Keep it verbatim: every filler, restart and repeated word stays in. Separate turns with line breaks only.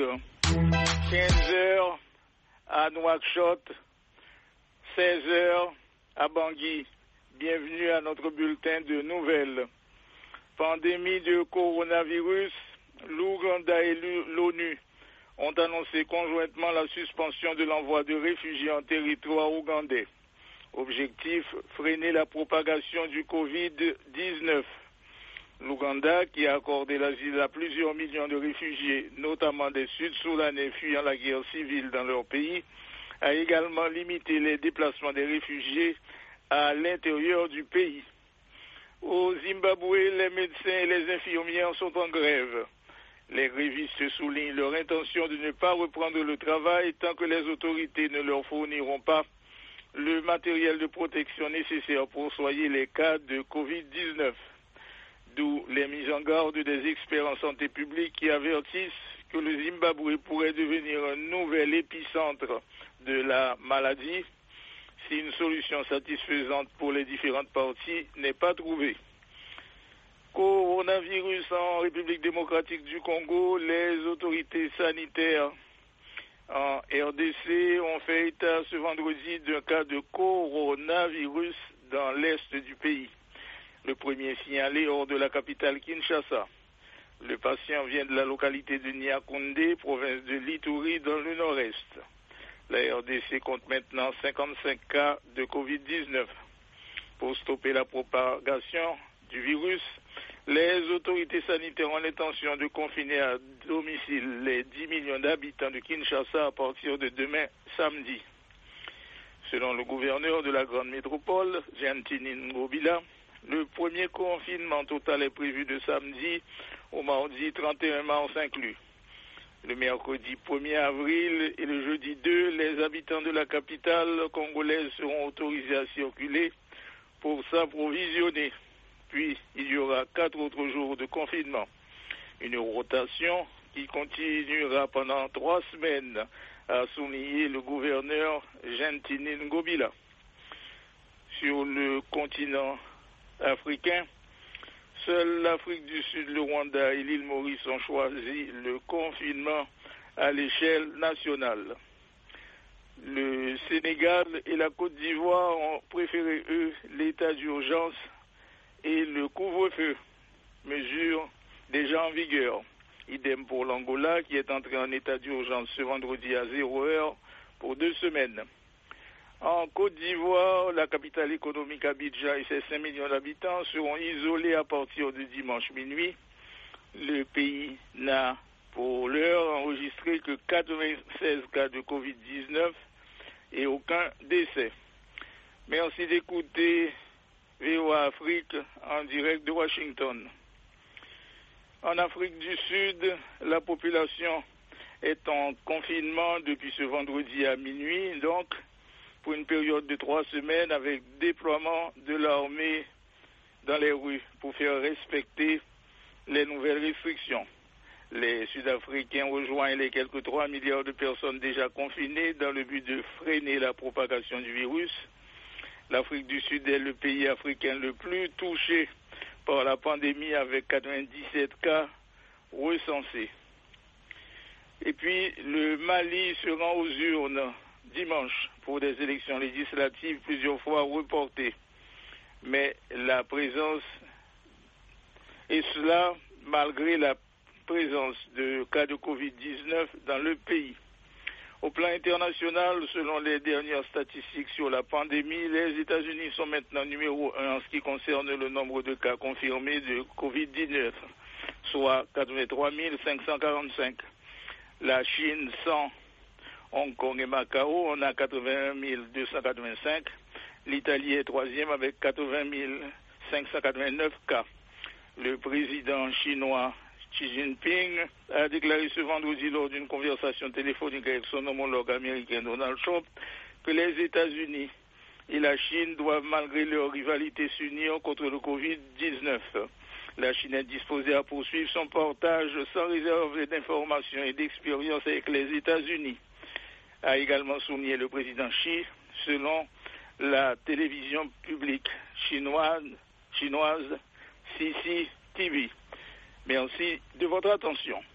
quinze heures à Nouakchott, seize heures à Bangui. Bienvenue à notre bulletin de nouvelles. Pandémie de coronavirus, l'Ouganda et l'ONU ont annoncé conjointement la suspension de l'envoi de réfugiés en territoire ougandais. Objectif, freiner la propagation du covid dix-neuf. L'Ouganda, qui a accordé l'asile à plusieurs millions de réfugiés, notamment des Sud-Soudanais fuyant la guerre civile dans leur pays, a également limité les déplacements des réfugiés à l'intérieur du pays. Au Zimbabwe, les médecins et les infirmières sont en grève. Les grévistes soulignent leur intention de ne pas reprendre le travail tant que les autorités ne leur fourniront pas le matériel de protection nécessaire pour soigner les cas de covid dix-neuf. D'où les mises en garde des experts en santé publique qui avertissent que le Zimbabwe pourrait devenir un nouvel épicentre de la maladie si une solution satisfaisante pour les différentes parties n'est pas trouvée. Coronavirus en République démocratique du Congo, les autorités sanitaires en R D C ont fait état ce vendredi d'un cas de coronavirus dans l'est du pays. Le premier signalé hors de la capitale Kinshasa. Le patient vient de la localité de Niakoundé, province de l'Ituri, dans le nord-est. La R D C compte maintenant cinquante-cinq cas de covid dix-neuf. Pour stopper la propagation du virus, les autorités sanitaires ont l'intention de confiner à domicile les dix millions d'habitants de Kinshasa à partir de demain samedi. Selon le gouverneur de la grande métropole, Gentini Ngobila, le premier confinement total est prévu de samedi au mardi trente et un mars inclus. Le mercredi premier avril et le jeudi deux, les habitants de la capitale congolaise seront autorisés à circuler pour s'approvisionner. Puis, il y aura quatre autres jours de confinement. Une rotation qui continuera pendant trois semaines, a souligné le gouverneur Gentini Ngobila. Sur le continent africain, seule l'Afrique du Sud, le Rwanda et l'île Maurice ont choisi le confinement à l'échelle nationale. Le Sénégal et la Côte d'Ivoire ont préféré, eux, l'état d'urgence et le couvre-feu, mesure déjà en vigueur. Idem pour l'Angola, qui est entré en état d'urgence ce vendredi à zéro heure pour deux semaines. En Côte d'Ivoire, la capitale économique Abidjan et ses cinq millions d'habitants seront isolés à partir de dimanche minuit. Le pays n'a pour l'heure enregistré que quatre-vingt-seize cas de covid dix-neuf et aucun décès. Merci d'écouter V O A Afrique en direct de Washington. En Afrique du Sud, la population est en confinement depuis ce vendredi à minuit, donc pour une période de trois semaines avec déploiement de l'armée dans les rues pour faire respecter les nouvelles restrictions. Les Sud-Africains rejoignent les quelques trois milliards de personnes déjà confinées dans le but de freiner la propagation du virus. L'Afrique du Sud est le pays africain le plus touché par la pandémie avec quatre-vingt-dix-sept cas recensés. Et puis le Mali se rend aux urnes dimanche pour des élections législatives plusieurs fois reportées. Mais la présence, et cela malgré la présence de cas de covid dix-neuf dans le pays. Au plan international, selon les dernières statistiques sur la pandémie, les États-Unis sont maintenant numéro un en ce qui concerne le nombre de cas confirmés de covid dix-neuf, soit quatre-vingt-trois mille cinq cent quarante-cinq. La Chine, cent, Hong Kong et Macao, on a quatre-vingt-un mille deux cent quatre-vingt-cinq. L'Italie est troisième avec quatre-vingt mille cinq cent quatre-vingt-neuf cas. Le président chinois Xi Jinping a déclaré ce vendredi lors d'une conversation téléphonique avec son homologue américain Donald Trump que les États-Unis et la Chine doivent, malgré leur rivalité, s'unir contre le covid dix-neuf. La Chine est disposée à poursuivre son partage sans réserve d'informations et d'expériences avec les États-Unis, a également souligné le président Xi, selon la télévision publique chinoise, chinoise C C T V. Merci de votre attention.